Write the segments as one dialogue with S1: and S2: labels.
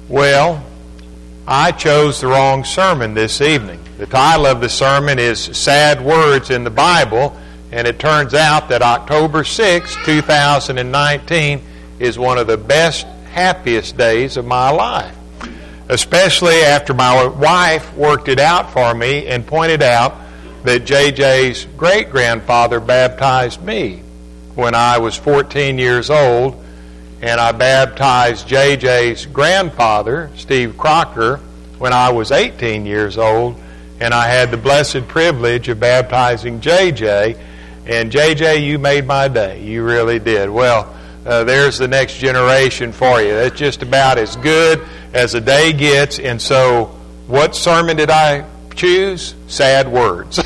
S1: Well, I chose the wrong sermon this evening. The title of the sermon is Sad Words in the Bible, and it turns out that October 6, 2019 is one of the best, happiest days of my life. Especially after my wife worked it out for me and pointed out that JJ's great-grandfather baptized me when I was 14 years old, and I baptized JJ's grandfather, Steve Crocker, when I was 18 years old, and I had the blessed privilege of baptizing JJ. And JJ, you made my day. You really did. Well, there's the next generation for you. That's just about as good as a day gets. And so, what sermon did I choose? Sad words.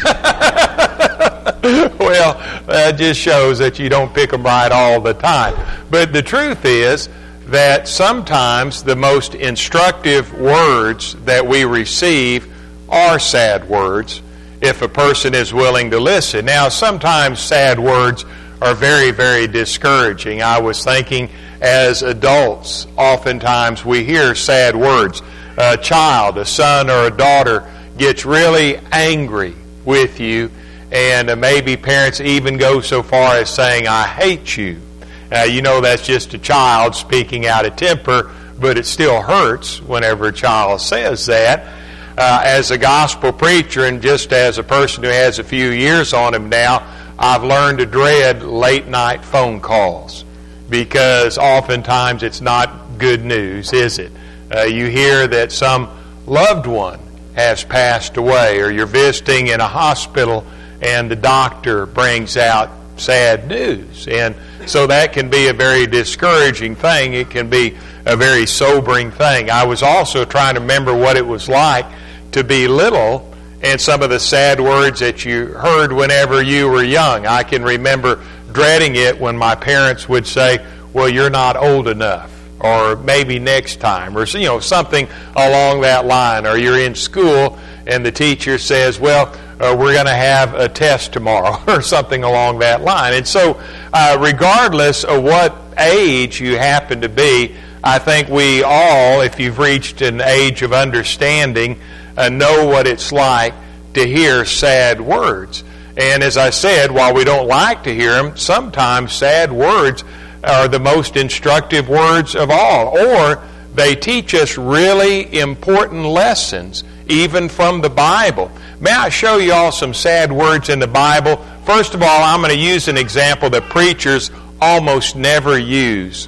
S1: Well, that just shows that you don't pick them right all the time. But the truth is that sometimes the most instructive words that we receive are sad words if a person is willing to listen. Now, sometimes sad words are very, very discouraging. I was thinking as adults, oftentimes we hear sad words. A child, a son or a daughter, gets really angry with you, and maybe parents even go so far as saying, "I hate you." You know that's just a child speaking out of temper, but it still hurts whenever a child says that. As a gospel preacher and just as a person who has a few years on him now, I've learned to dread late night phone calls because oftentimes it's not good news, is it? You hear that some loved one has passed away, or you're visiting in a hospital and the doctor brings out sad news. And so that can be a very discouraging thing. It can be a very sobering thing. I was also trying to remember what it was like to be little and some of the sad words that you heard whenever you were young. I can remember dreading it when my parents would say, "Well, you're not old enough," or "maybe next time," or something along that line. Or you're in school and the teacher says, "Well, we're going to have a test tomorrow," or something along that line. And so regardless of what age you happen to be, I think we all, if you've reached an age of understanding, know what it's like to hear sad words. And as I said, while we don't like to hear them, sometimes sad words are the most instructive words of all, or they teach us really important lessons, even from the Bible. May I show you all some sad words in the Bible? First of all, I'm going to use an example that preachers almost never use,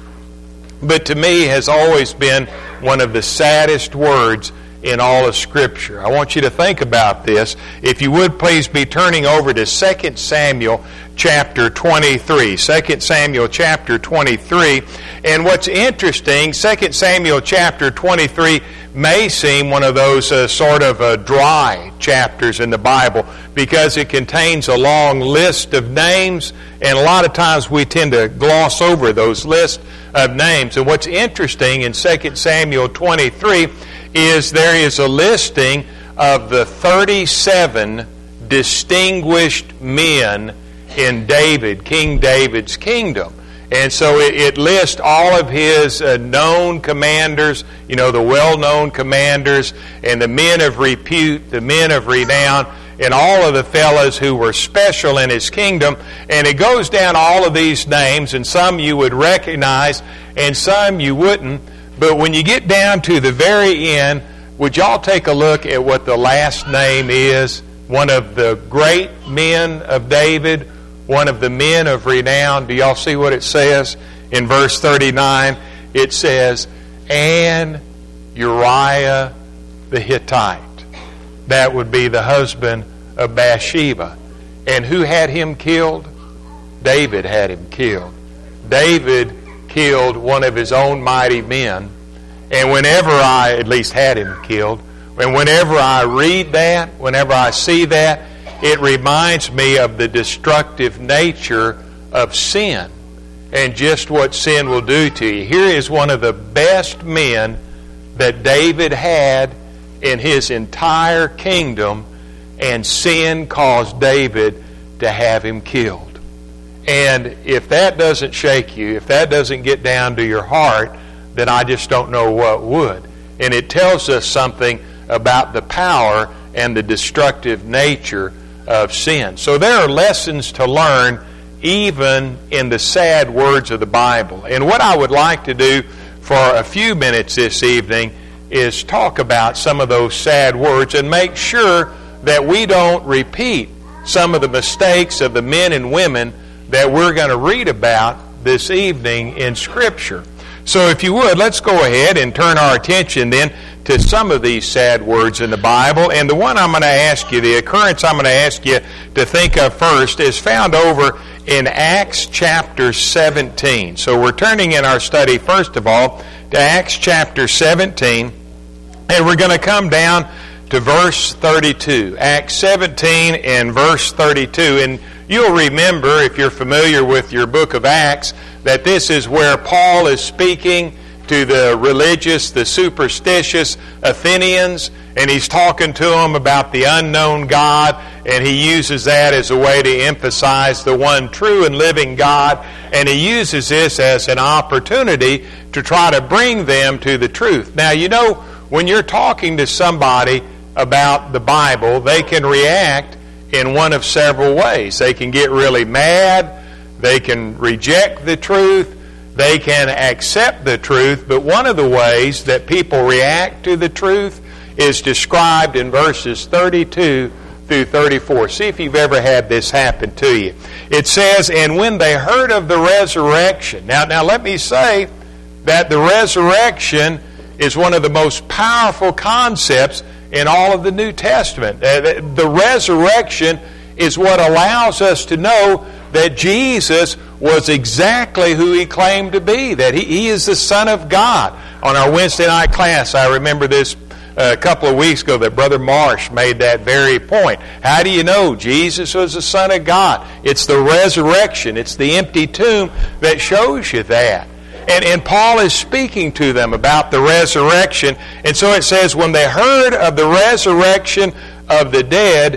S1: but to me has always been one of the saddest words in all of Scripture. I want you to think about this. If you would please be turning over to 2 Samuel chapter 23. 2 Samuel chapter 23. And what's interesting, 2 Samuel chapter 23 may seem one of those sort of dry chapters in the Bible because it contains a long list of names, and a lot of times we tend to gloss over those lists of names. And what's interesting in 2 Samuel 23 is there is a listing of the 37 distinguished men in King David's kingdom. And so it lists all of his known commanders, the well-known commanders, and the men of repute, the men of renown, and all of the fellows who were special in his kingdom. And it goes down all of these names, and some you would recognize, and some you wouldn't. But when you get down to the very end, would y'all take a look at what the last name is? One of the great men of David, one of the men of renown. Do y'all see what it says? In verse 39, it says, "And Uriah the Hittite." That would be the husband of Bathsheba. And who had him killed? David had him killed. David killed one of his own mighty men. And whenever at least had him killed, and whenever I read that, whenever I see that, it reminds me of the destructive nature of sin and just what sin will do to you. Here is one of the best men that David had in his entire kingdom, and sin caused David to have him killed. And if that doesn't shake you, if that doesn't get down to your heart, then I just don't know what would. and it tells us something about the power and the destructive nature of sin. So there are lessons to learn even in the sad words of the Bible. And what I would like to do for a few minutes this evening is talk about some of those sad words and make sure that we don't repeat some of the mistakes of the men and women that we're going to read about this evening in Scripture. So if you would, let's go ahead and turn our attention then to some of these sad words in the Bible. And the one I'm going to ask you, the occurrence I'm going to ask you to think of first, is found over in Acts chapter 17. So we're turning in our study, first of all, to Acts chapter 17. And we're going to come down to verse 32. Acts 17 and verse 32. And you'll remember, if you're familiar with your book of Acts, that this is where Paul is speaking to the religious, the superstitious Athenians, and he's talking to them about the unknown God, and he uses that as a way to emphasize the one true and living God, and he uses this as an opportunity to try to bring them to the truth. Now, you know, when you're talking to somebody about the Bible, they can react in one of several ways. They can get really mad, they can reject the truth, they can accept the truth, but one of the ways that people react to the truth is described in verses 32 through 34. See if you've ever had this happen to you. It says, "And when they heard of the resurrection..." Now let me say that the resurrection is one of the most powerful concepts in all of the New Testament. The resurrection is what allows us to know that Jesus was exactly who He claimed to be, that He is the Son of God. On our Wednesday night class, I remember this a couple of weeks ago, that Brother Marsh made that very point. How do you know Jesus was the Son of God? It's the resurrection. It's the empty tomb that shows you that. And Paul is speaking to them about the resurrection. And so it says, when they heard of the resurrection of the dead,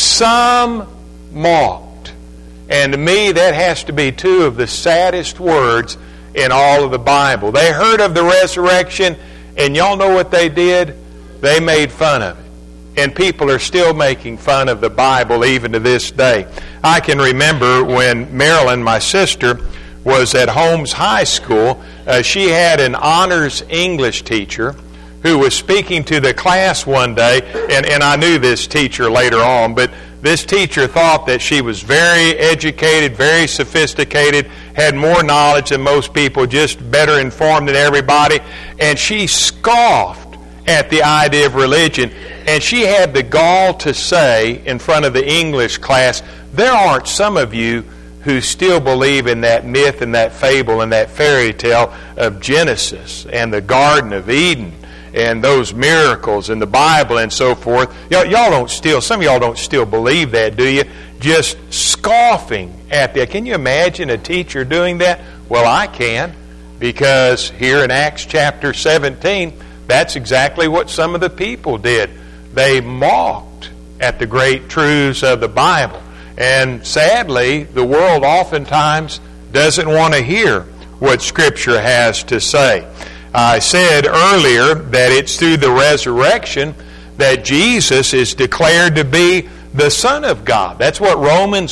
S1: some mocked. And to me, that has to be two of the saddest words in all of the Bible. They heard of the resurrection, and y'all know what they did? They made fun of it. And people are still making fun of the Bible even to this day. I can remember when Marilyn, my sister, was at Holmes High School, she had an honors English teacher who was speaking to the class one day, and I knew this teacher later on, but this teacher thought that she was very educated, very sophisticated, had more knowledge than most people, just better informed than everybody, and she scoffed at the idea of religion, and she had the gall to say in front of the English class, "There aren't some of you who still believe in that myth and that fable and that fairy tale of Genesis and the Garden of Eden and those miracles in the Bible and so forth. Y'all don't still, some of y'all don't still believe that, do you? Just scoffing at that. Can you imagine a teacher doing that? Well, I can, because here in Acts chapter 17, that's exactly what some of the people did. They mocked at the great truths of the Bible. And sadly, the world oftentimes doesn't want to hear what Scripture has to say. I said earlier that it's through the resurrection that Jesus is declared to be the Son of God. That's what Romans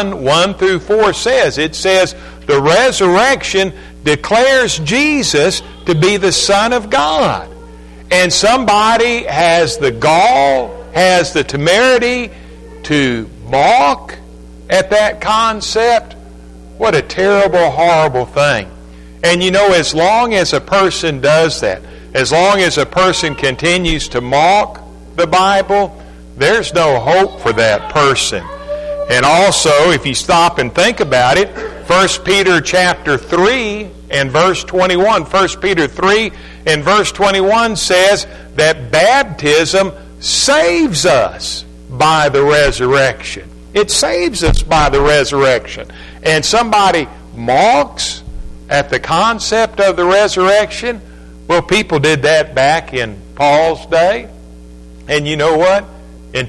S1: 1 through 4 says. It says the resurrection declares Jesus to be the Son of God. And somebody has the gall, has the temerity to mock at that concept. What a terrible, horrible thing. And you know, as long as a person does that, as long as a person continues to mock the Bible, there's no hope for that person. And also, if you stop and think about it, 1 Peter chapter 3 and verse 21, 1 Peter 3 and verse 21 says that baptism saves us by the resurrection. It saves us by the resurrection. And somebody mocks at the concept of the resurrection. Well, people did that back in Paul's day. And you know what? In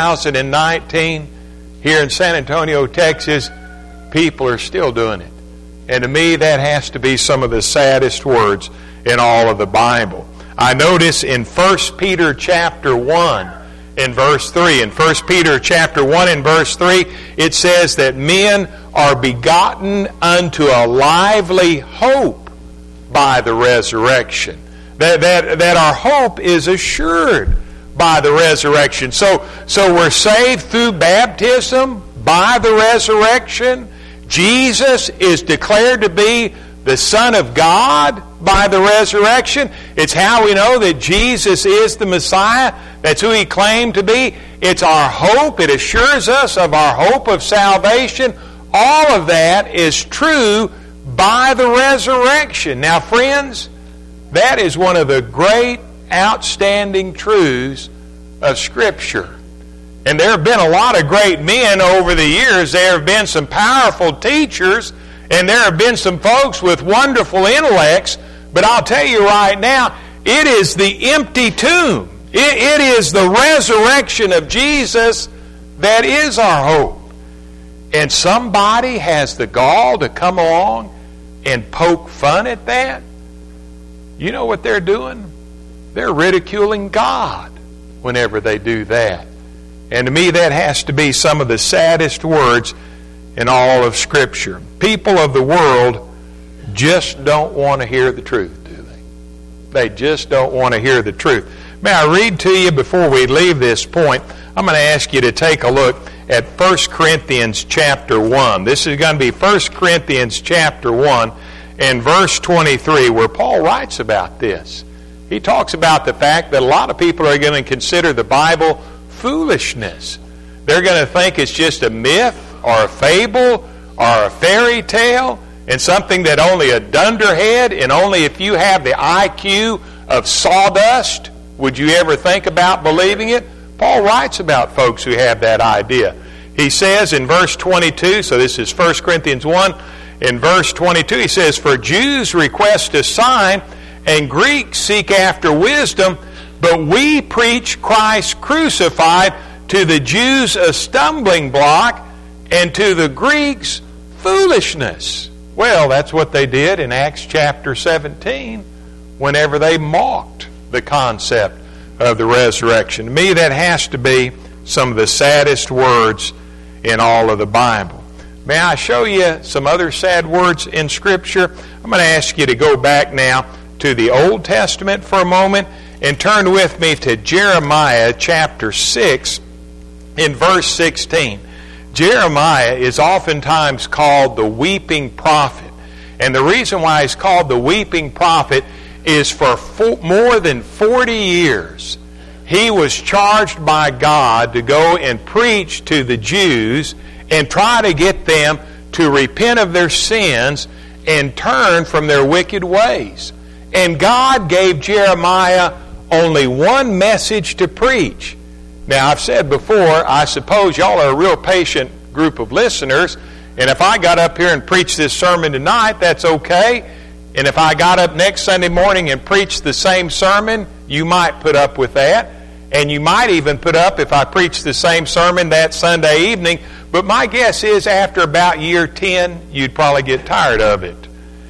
S1: 2019, here in San Antonio, Texas, people are still doing it. And to me, that has to be some of the saddest words in all of the Bible. I notice in 1 Peter chapter 1 in verse 3. In 1 Peter chapter 1 in verse 3, it says that men are begotten unto a lively hope by the resurrection. That our hope is assured by the resurrection. So we're saved through baptism by the resurrection. Jesus is declared to be the Son of God by the resurrection. It's how we know that Jesus is the Messiah. That's who He claimed to be. It's our hope. It assures us of our hope of salvation. All of that is true by the resurrection. Now, friends, that is one of the great, outstanding truths of Scripture. And there have been a lot of great men over the years. There have been some powerful teachers, and there have been some folks with wonderful intellects. But I'll tell you right now, it is the empty tomb. It is the resurrection of Jesus that is our hope. And somebody has the gall to come along and poke fun at that. You know what they're doing? They're ridiculing God whenever they do that. And to me, that has to be some of the saddest words in all of Scripture. People of the world just don't want to hear the truth, do they? They just don't want to hear the truth. May I read to you before we leave this point? I'm going to ask you to take a look at 1 Corinthians chapter 1. This is going to be 1 Corinthians chapter 1 and verse 23, where Paul writes about this. He talks about the fact that a lot of people are going to consider the Bible foolishness. They're going to think it's just a myth or a fable or a fairy tale and something that only a dunderhead and only if you have the IQ of sawdust would you ever think about believing it. Paul writes about folks who have that idea. He says in verse 22, so this is 1 Corinthians 1, in verse 22 he says, "For Jews request a sign and Greeks seek after wisdom, but we preach Christ crucified, to the Jews a stumbling block, and to the Greeks foolishness." Well, that's what they did in Acts chapter 17 whenever they mocked the concept of the resurrection. To me, that has to be some of the saddest words in all of the Bible. May I show you some other sad words in Scripture? I'm going to ask you to go back now to the Old Testament for a moment and turn with me to Jeremiah chapter 6 in verse 16. Jeremiah is oftentimes called the weeping prophet. And the reason why he's called the weeping prophet is for more than 40 years he was charged by God to go and preach to the Jews and try to get them to repent of their sins and turn from their wicked ways. And God gave Jeremiah only one message to preach. Now, I've said before, I suppose y'all are a real patient group of listeners, and if I got up here and preached this sermon tonight, that's okay. And if I got up next Sunday morning and preached the same sermon, you might put up with that. And you might even put up if I preached the same sermon that Sunday evening. But my guess is after about year 10, you'd probably get tired of it.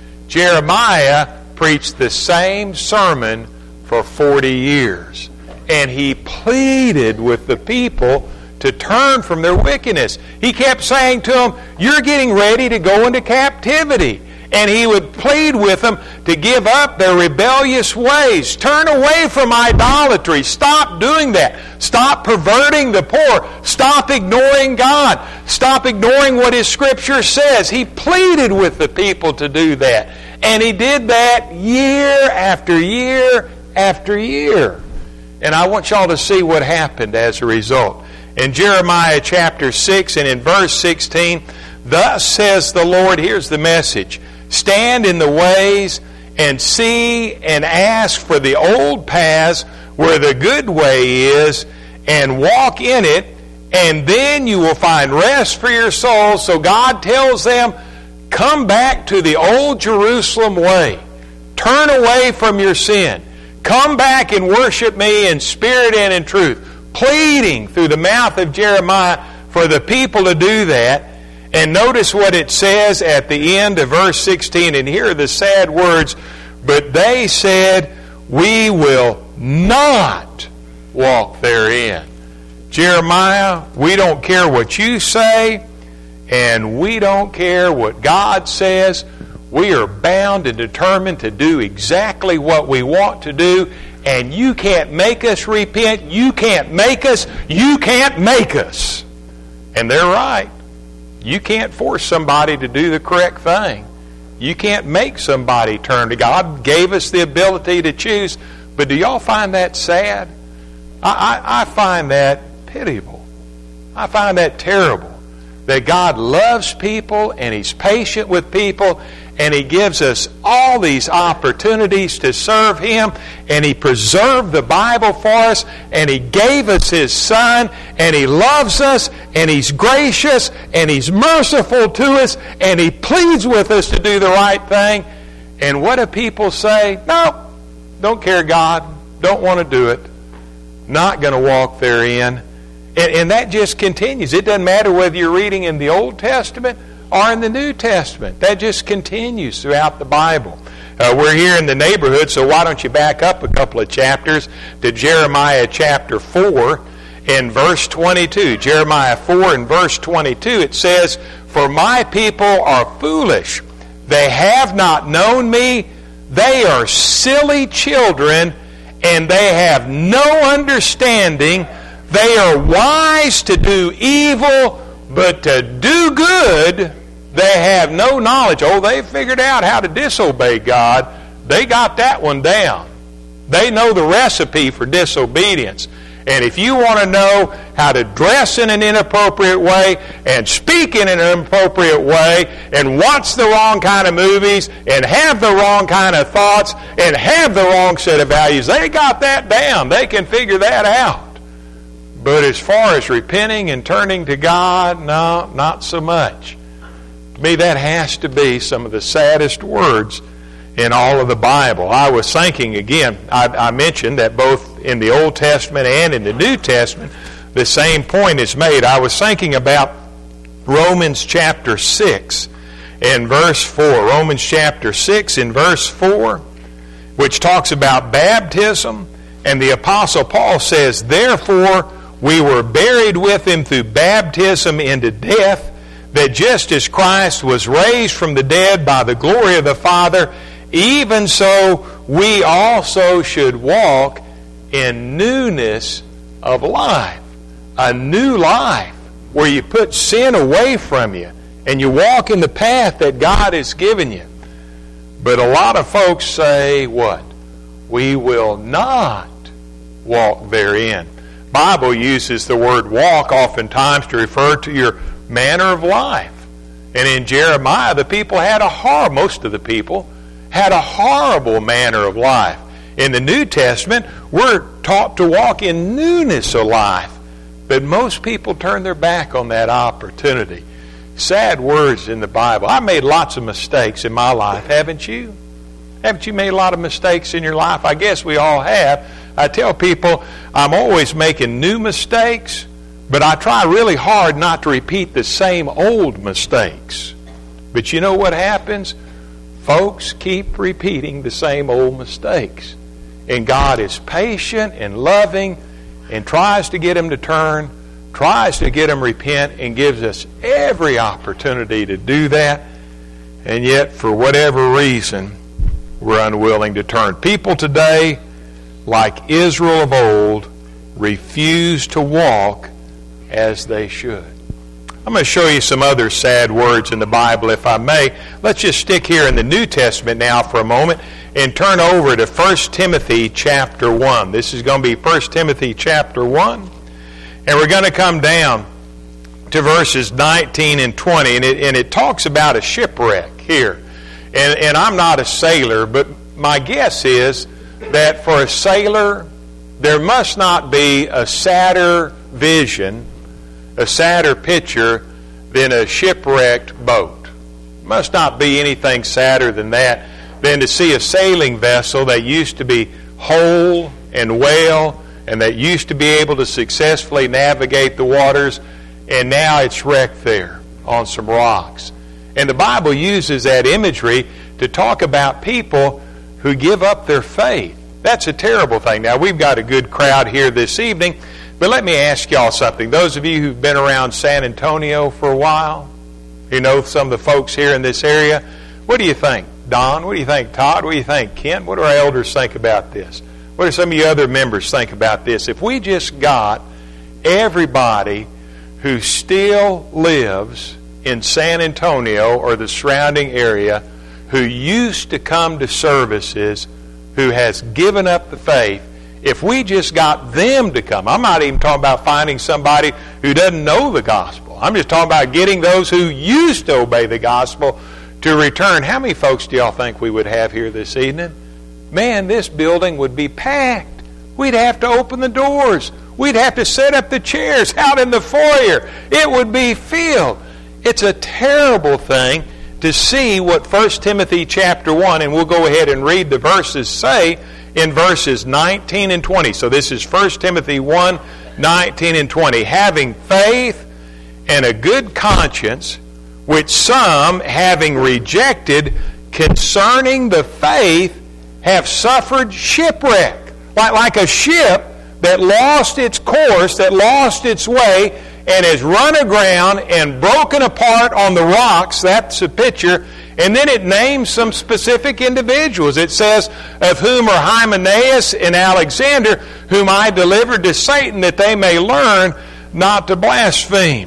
S1: Jeremiah preached the same sermon for 40 years. And he pleaded with the people to turn from their wickedness. He kept saying to them, "You're getting ready to go into captivity." And he would plead with them to give up their rebellious ways. Turn away from idolatry. Stop doing that. Stop perverting the poor. Stop ignoring God. Stop ignoring what His Scripture says. He pleaded with the people to do that. And he did that year after year after year. And I want y'all to see what happened as a result. In Jeremiah chapter 6 and in verse 16, "Thus says the Lord," here's the message, "Stand in the ways and see and ask for the old paths where the good way is, and walk in it, and then you will find rest for your souls." So God tells them, come back to the old Jerusalem way. Turn away from your sin. Come back and worship me in spirit and in truth. Pleading through the mouth of Jeremiah for the people to do that. And notice what it says at the end of verse 16. And here are the sad words. "But they said, we will not walk therein. Jeremiah, we don't care what you say, and we don't care what God says. We are bound and determined to do exactly what we want to do, and you can't make us repent. You can't make us. You can't make us. And they're right. You can't force somebody to do the correct thing. You can't make somebody turn to God. God gave us the ability to choose, but do y'all find that sad? I find that pitiable. I find that terrible. That God loves people and He's patient with people and He gives us all these opportunities to serve Him, and He preserved the Bible for us, and He gave us His Son, and He loves us, and He's gracious, and He's merciful to us, and He pleads with us to do the right thing. And what do people say? No, don't care, God. Don't want to do it. Not going to walk therein. And that just continues. It doesn't matter whether you're reading in the Old Testament or in the New Testament. That just continues throughout the Bible. We're here in the neighborhood, so why don't you back up a couple of chapters to Jeremiah chapter 4 and verse 22. Jeremiah 4 and verse 22, it says, "For my people are foolish. They have not known me. They are silly children, and they have no understanding. They are wise to do evil, but to do good they have no knowledge." Oh, they figured out how to disobey God. They got that one down. They know the recipe for disobedience. And if you want to know how to dress in an inappropriate way and speak in an inappropriate way and watch the wrong kind of movies and have the wrong kind of thoughts and have the wrong set of values, they got that down. They can figure that out. But as far as repenting and turning to God, no, not so much. To me, that has to be some of the saddest words in all of the Bible. I was thinking, again, I mentioned that both in the Old Testament and in the New Testament, the same point is made. I was thinking about Romans chapter 6 and verse 4. Romans chapter 6 and verse 4, which talks about baptism. And the Apostle Paul says, "Therefore, we were buried with Him through baptism into death, that just as Christ was raised from the dead by the glory of the Father, even so we also should walk in newness of life." A new life where you put sin away from you and you walk in the path that God has given you. But a lot of folks say, what? We will not walk therein. Bible uses the word walk oftentimes to refer to your manner of life. And in Jeremiah, the people had most of the people had a horrible manner of life. In the New Testament, we're taught to walk in newness of life. But most people turn their back on that opportunity. Sad words in the Bible. I made lots of mistakes in my life, haven't you? Haven't you made a lot of mistakes in your life? I guess we all have. I tell people I'm always making new mistakes, but I try really hard not to repeat the same old mistakes. But you know what happens? Folks keep repeating the same old mistakes. And God is patient and loving and tries to get them to turn, tries to get them to repent, and gives us every opportunity to do that. And yet, for whatever reason, we're unwilling to turn. People today, like Israel of old, refuse to walk as they should. I'm going to show you some other sad words in the Bible, if I may. Let's just stick here in the New Testament now for a moment and turn over to 1 Timothy chapter 1. This is going to be 1 Timothy chapter 1. And we're going to come down to verses 19 and 20. And it talks about a shipwreck here. And I'm not a sailor, but my guess is that for a sailor, there must not be a sadder vision, a sadder picture than a shipwrecked boat. Must not be anything sadder than that, than to see a sailing vessel that used to be whole and well and that used to be able to successfully navigate the waters, and now it's wrecked there on some rocks. And the Bible uses that imagery to talk about people who give up their faith That's a terrible thing. Now, we've got a good crowd here this evening, but let me ask y'all something. Those of you who've been around San Antonio for a while, you know some of the folks here in this area, what do you think? Don, what do you think? Todd, what do you think? Kent, what do our elders think about this? What do some of you other members think about this? If we just got everybody who still lives in San Antonio or the surrounding area who used to come to services, who has given up the faith, if we just got them to come, I'm not even talking about finding somebody who doesn't know the gospel. I'm just talking about getting those who used to obey the gospel to return. How many folks do y'all think we would have here this evening? Man, this building would be packed. We'd have to open the doors. We'd have to set up the chairs out in the foyer. It would be filled. It's a terrible thing to see what 1 Timothy chapter 1, and we'll go ahead and read the verses, say in verses 19 and 20. So this is 1 Timothy 1, 19 and 20. Having faith and a good conscience, which some, having rejected concerning the faith, have suffered shipwreck. Like a ship that lost its course, that lost its way, and has run aground and broken apart on the rocks. That's a picture. And then it names some specific individuals. It says, of whom are Hymenaeus and Alexander, whom I delivered to Satan, that they may learn not to blaspheme.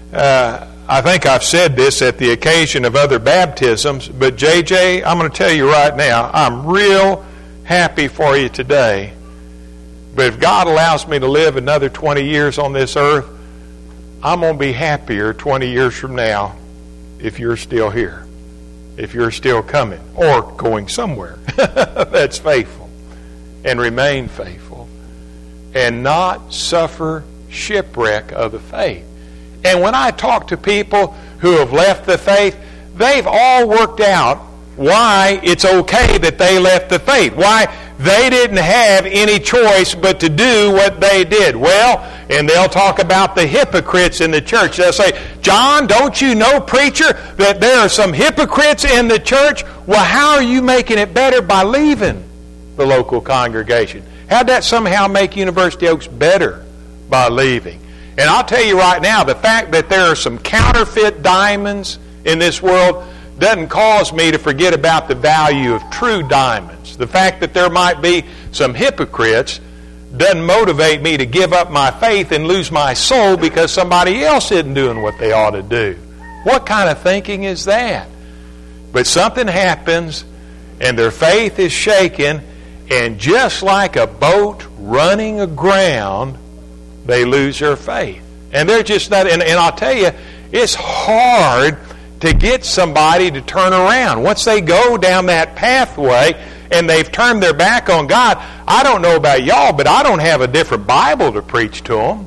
S1: I think I've said this at the occasion of other baptisms, but JJ, I'm going to tell you right now, I'm real happy for you today. But if God allows me to live another 20 years on this earth, I'm going to be happier 20 years from now if you're still here, if you're still coming or going somewhere that's faithful and remain faithful and not suffer shipwreck of the faith. And when I talk to people who have left the faith, they've all worked out why it's okay that they left the faith, why they didn't have any choice but to do what they did. Well, and they'll talk about the hypocrites in the church. They'll say, John, don't you know, preacher, that there are some hypocrites in the church? Well, how are you making it better by leaving the local congregation? How'd that somehow make University Oaks better by leaving? And I'll tell you right now, the fact that there are some counterfeit diamonds in this world doesn't cause me to forget about the value of true diamonds. The fact that there might be some hypocrites doesn't motivate me to give up my faith and lose my soul because somebody else isn't doing what they ought to do. What kind of thinking is that? But something happens and their faith is shaken, and just like a boat running aground, they lose their faith. And they're just not, and I'll tell you, it's hard to get somebody to turn around. Once they go down that pathway and they've turned their back on God, I don't know about y'all, but I don't have a different Bible to preach to them.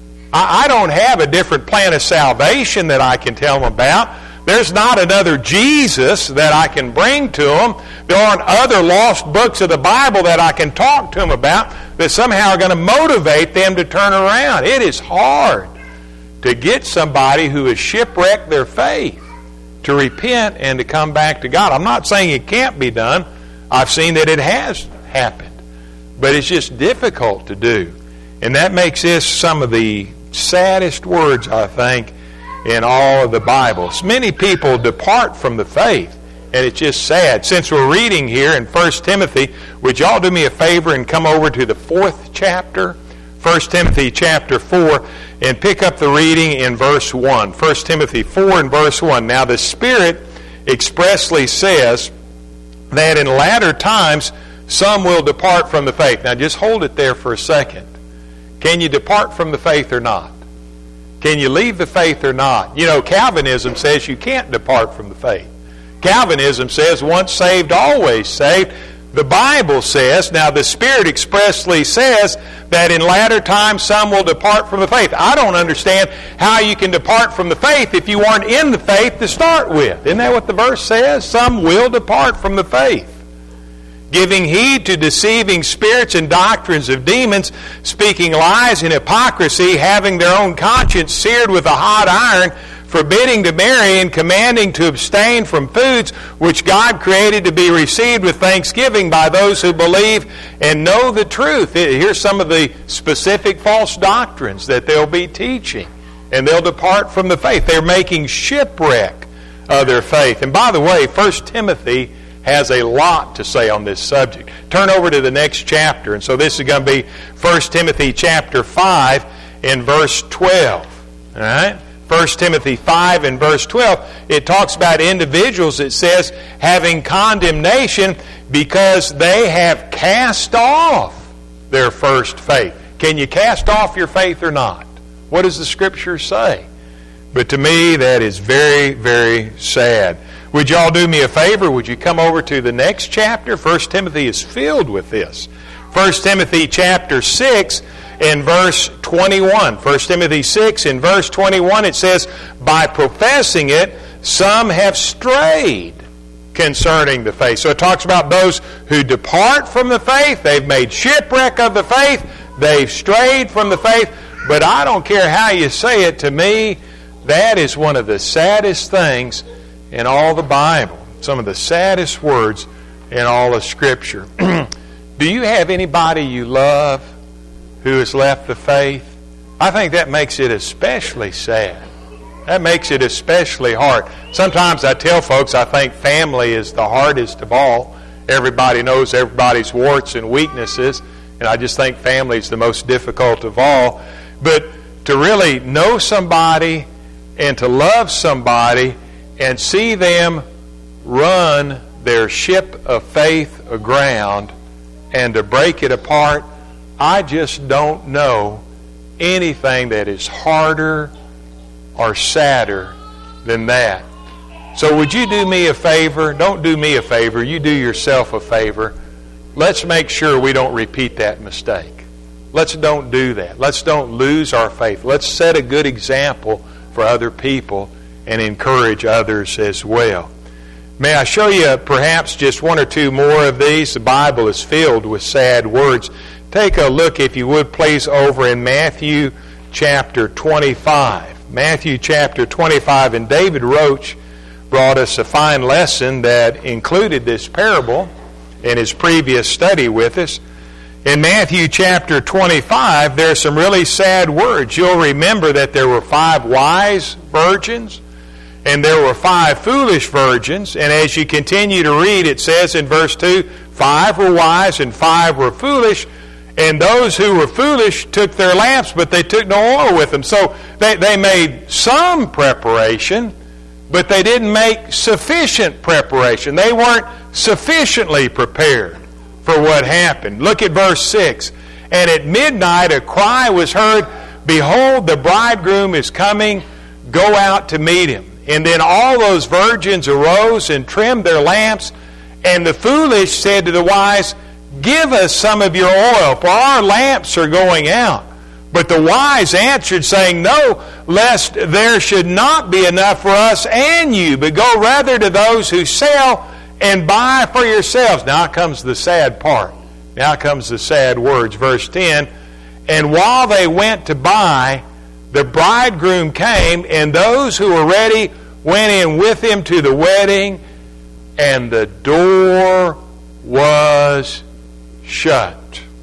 S1: I don't have a different plan of salvation that I can tell them about. There's not another Jesus that I can bring to them. There aren't other lost books of the Bible that I can talk to them about that somehow are going to motivate them to turn around. It is hard to get somebody who has shipwrecked their faith to repent and to come back to God. I'm not saying it can't be done. I've seen that it has happened. But it's just difficult to do. And that makes this some of the saddest words, I think, in all of the Bible. Many people depart from the faith, and it's just sad. Since we're reading here in 1 Timothy, would y'all do me a favor and come over to the 4th chapter, 1 Timothy chapter 4, and pick up the reading in verse 1. 1 Timothy 4 and verse 1. Now the Spirit expressly says that in latter times some will depart from the faith. Now just hold it there for a second. Can you depart from the faith or not? Can you leave the faith or not? You know, Calvinism says you can't depart from the faith. Calvinism says once saved, always saved. The Bible says, now the Spirit expressly says that in latter times some will depart from the faith. I don't understand how you can depart from the faith if you weren't in the faith to start with. Isn't that what the verse says? Some will depart from the faith, giving heed to deceiving spirits and doctrines of demons, speaking lies and hypocrisy, having their own conscience seared with a hot iron, forbidding to marry and commanding to abstain from foods which God created to be received with thanksgiving by those who believe and know the truth. Here's some of the specific false doctrines that they'll be teaching, and they'll depart from the faith. They're making shipwreck of their faith. And by the way, 1 Timothy has a lot to say on this subject. Turn over to the next chapter. And so this is going to be 1 Timothy chapter 5 and verse 12. All right? 1 Timothy 5 and verse 12. It talks about individuals, it says, having condemnation because they have cast off their first faith. Can you cast off your faith or not? What does the Scripture say? But to me, that is very, very sad. Would you all do me a favor? Would you come over to the next chapter? 1 Timothy is filled with this. 1 Timothy chapter 6 and verse 21. 1 Timothy 6 and verse 21, it says, by professing it, some have strayed concerning the faith. So it talks about those who depart from the faith. They've made shipwreck of the faith. They've strayed from the faith. But I don't care how you say it, to me, that is one of the saddest things in all the Bible. Some of the saddest words in all of Scripture. Do you have anybody you love who has left the faith? I think that makes it especially sad. That makes it especially hard. Sometimes I tell folks I think family is the hardest of all. Everybody knows everybody's warts and weaknesses, and I just think family is the most difficult of all. But to really know somebody and to love somebody and see them run their ship of faith aground and to break it apart, I just don't know anything that is harder or sadder than that. So would you do me a favor? Don't do me a favor. You do yourself a favor. Let's make sure we don't repeat that mistake. Let's don't do that. Let's don't lose our faith. Let's set a good example for other people and encourage others as well. May I show you perhaps just one or two more of these? The Bible is filled with sad words. Take a look, if you would, please, over in Matthew chapter 25. Matthew chapter 25. And David Roach brought us a fine lesson that included this parable in his previous study with us. In Matthew chapter 25, there are some really sad words. You'll remember that there were 5 wise virgins and there were 5 foolish virgins. And as you continue to read, it says in verse 2, 5 were wise and 5 were foolish. And those who were foolish took their lamps, but they took no oil with them. So they made some preparation, but they didn't make sufficient preparation. They weren't sufficiently prepared for what happened. Look at verse 6. And at midnight a cry was heard, behold, the bridegroom is coming, go out to meet him. And then all those virgins arose and trimmed their lamps. And the foolish said to the wise, give us some of your oil, for our lamps are going out. But the wise answered, saying, no, lest there should not be enough for us and you, but go rather to those who sell and buy for yourselves. Now comes the sad part. Now comes the sad words. Verse 10, and while they went to buy, the bridegroom came, and those who were ready went in with him to the wedding, and the door was shut.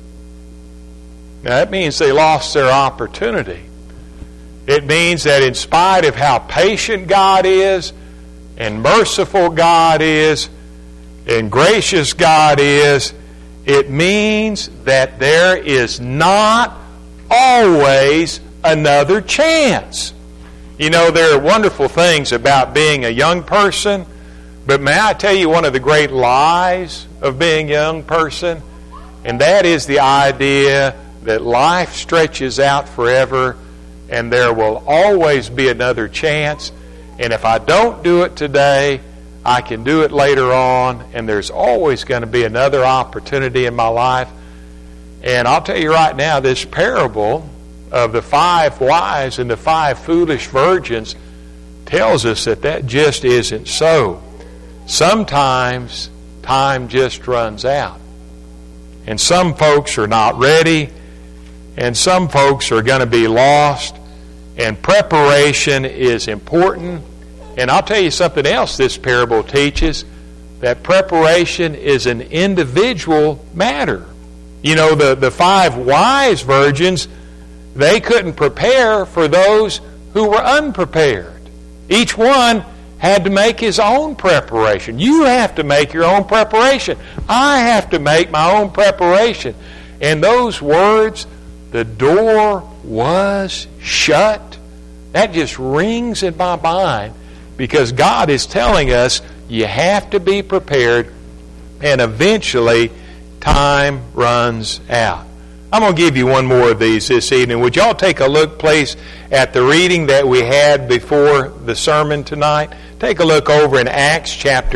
S1: Now that means they lost their opportunity. It means that in spite of how patient God is, and merciful God is, and gracious God is, it means that there is not always another chance. You know, there are wonderful things about being a young person, but may I tell you one of the great lies of being a young person? And that is the idea that life stretches out forever and there will always be another chance. And if I don't do it today, I can do it later on, and there's always going to be another opportunity in my life. And I'll tell you right now, this parable of the 5 wise and the 5 foolish virgins tells us that that just isn't so. Sometimes time just runs out. And some folks are not ready, and some folks are going to be lost, And preparation is important. And I'll tell you something else this parable teaches, that preparation is an individual matter. You know, the 5 wise virgins, they couldn't prepare for those who were unprepared. Each one had to make his own preparation. You have to make your own preparation. I have to make my own preparation. And those words, the door was shut, that just rings in my mind, because God is telling us you have to be prepared, and eventually time runs out. I'm going to give you one more of these this evening. Would y'all take a look, please, at the reading that we had before the sermon tonight? Take a look over in Acts chapter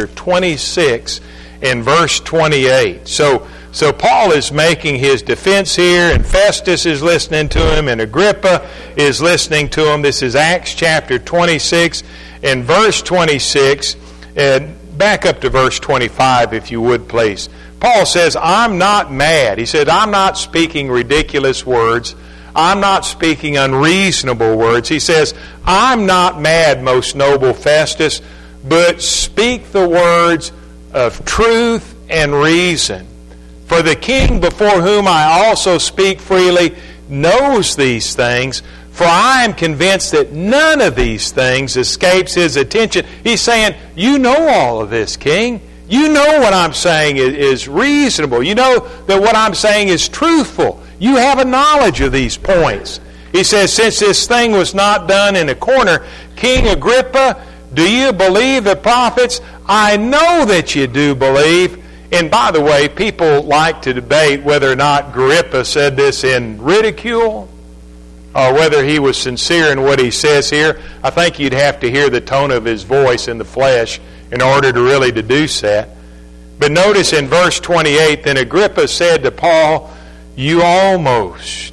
S1: 26 and verse 28. So Paul is making his defense here, and Festus is listening to him, and Agrippa is listening to him. This is Acts chapter 26 and verse 26. And back up to verse 25, if you would, please. Paul says, I'm not mad. He said, I'm not speaking ridiculous words. I'm not speaking unreasonable words. He says, I'm not mad, most noble Festus, but speak the words of truth and reason. For the king before whom I also speak freely knows these things, for I am convinced that none of these things escapes his attention. He's saying, you know all of this, king. You know what I'm saying is reasonable. You know that what I'm saying is truthful. You have a knowledge of these points. He says, since this thing was not done in a corner, King Agrippa, do you believe the prophets? I know that you do believe. And by the way, people like to debate whether or not Agrippa said this in ridicule or whether he was sincere in what he says here. I think you'd have to hear the tone of his voice in the flesh in order to really deduce that. But notice in verse 28, then Agrippa said to Paul, you almost.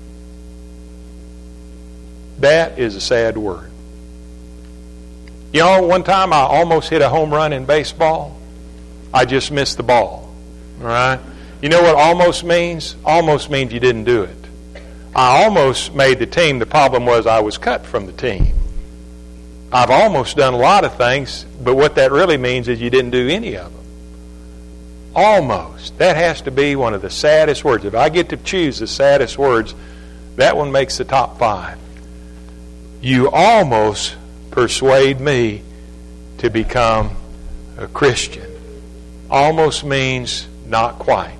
S1: That is a sad word. You know, one time I almost hit a home run in baseball. I just missed the ball. All right? You know what almost means? Almost means you didn't do it. I almost made the team. The problem was I was cut from the team. I've almost done a lot of things, but what that really means is you didn't do any of them. Almost. That has to be one of the saddest words. If I get to choose the saddest words, that one makes the top 5. You almost persuade me to become a Christian. Almost means not quite.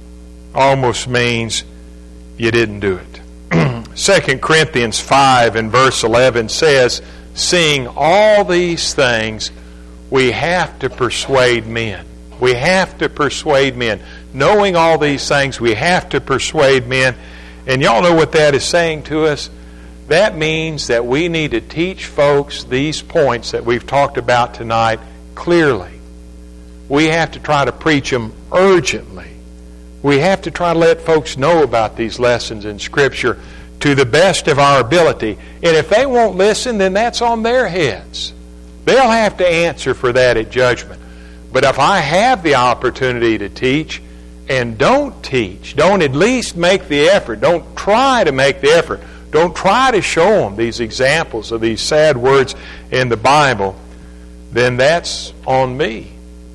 S1: Almost means you didn't do it. 2 Corinthians 5 and verse 11 says, seeing all these things, we have to persuade men. We have to persuade men. Knowing all these things, we have to persuade men. And y'all know what that is saying to us? That means that we need to teach folks these points that we've talked about tonight clearly. We have to try to preach them urgently. We have to try to let folks know about these lessons in Scripture to the best of our ability. And if they won't listen, then that's on their heads. They'll have to answer for that at judgment. But if I have the opportunity to teach and don't teach, don't at least make the effort, don't try to make the effort, don't try to show them these examples of these sad words in the Bible, then that's on me.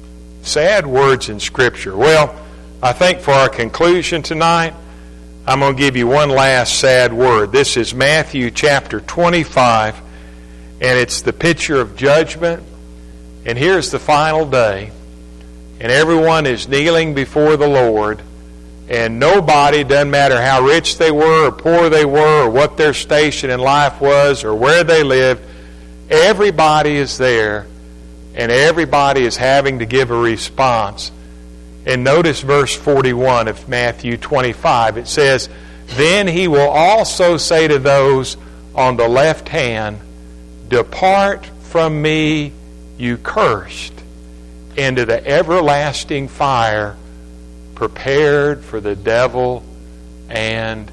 S1: Sad words in Scripture. Well, I think for our conclusion tonight, I'm going to give you one last sad word. This is Matthew chapter 25, and it's the picture of judgment. And here's the final day, and everyone is kneeling before the Lord, and nobody, doesn't matter how rich they were or poor they were or what their station in life was or where they lived, everybody is there, and everybody is having to give a response. And notice verse 41 of Matthew 25. It says, then he will also say to those on the left hand, depart from me, you cursed, into the everlasting fire prepared for the devil and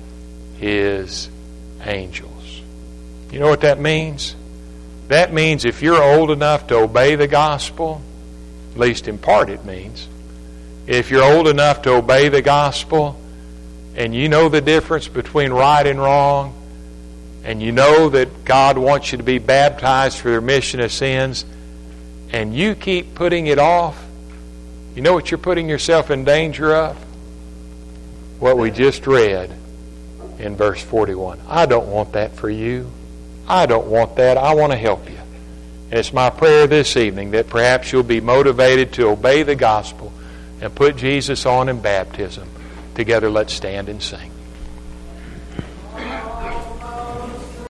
S1: his angels. You know what that means? That means if you're old enough to obey the gospel, at least in part it means, if you're old enough to obey the gospel and you know the difference between right and wrong, and you know that God wants you to be baptized for the remission of sins, and you keep putting it off, you know what you're putting yourself in danger of? What we just read in verse 41. I don't want that for you. I don't want that. I want to help you. And it's my prayer this evening that perhaps you'll be motivated to obey the gospel and put Jesus on in baptism. Together, let's stand and sing.